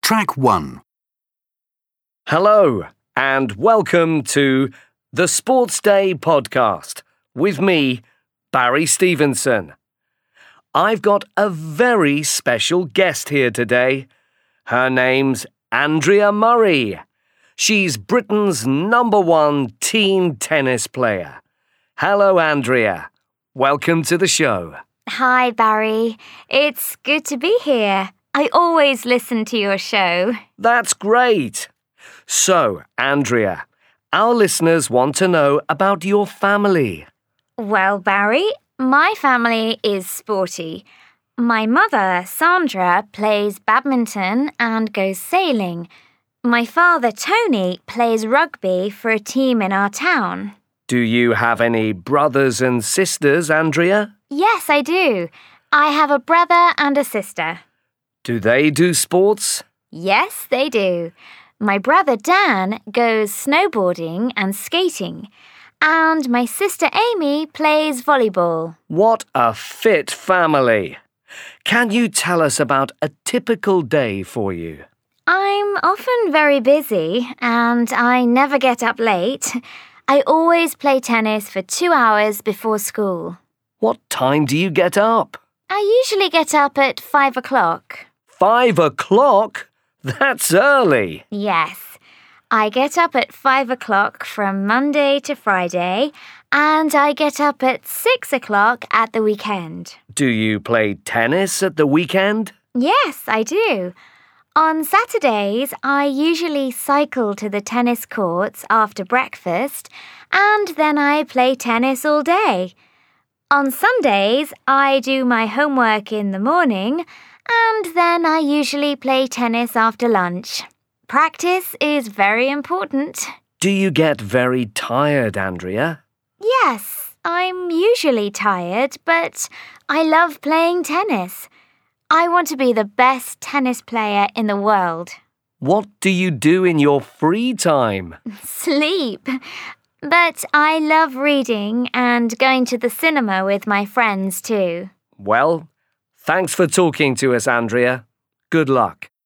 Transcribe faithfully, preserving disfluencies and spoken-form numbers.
Track one. Hello and welcome to the Sports Day podcast with me, Barry Stevenson. I've got a very special guest here today. Her name's Andrea Murray. She's Britain's number one teen tennis player. Hello, Andrea. Welcome to the show. Hi, Barry. It's good to be here. I always listen to your show. That's great. So, Andrea, our listeners want to know about your family. Well, Barry, my family is sporty. My mother, Sandra, plays badminton and goes sailing. My father, Tony, plays rugby for a team in our town. Do you have any brothers and sisters, Andrea? Yes, I do. I have a brother and a sister. Do they do sports? Yes, they do. My brother Dan goes snowboarding and skating, and my sister Amy plays volleyball. What a fit family! Can you tell us about a typical day for you? I'm often very busy, and I never get up late. I always play tennis for two hours before school. What time do you get up? I usually get up at five o'clock. Five o'clock? That's early. Yes. I get up at five o'clock from Monday to Friday, and I get up at six o'clock at the weekend. Do you play tennis at the weekend? Yes, I do. On Saturdays, I usually cycle to the tennis courts after breakfast, and then I play tennis all day. On Sundays, I do my homework in the morning, and then I usually play tennis after lunch. Practice is very important. Do you get very tired, Andrea? Yes, I'm usually tired, but I love playing tennis. I want to be the best tennis player in the world. What do you do in your free time? Sleep. But I love reading and going to the cinema with my friends too. Well, thanks for talking to us, Andrea. Good luck.